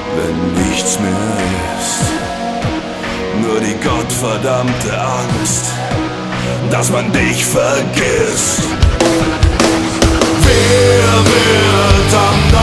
wenn nichts mehr ist. Nur die gottverdammte Angst, dass man dich vergisst. Wer wird am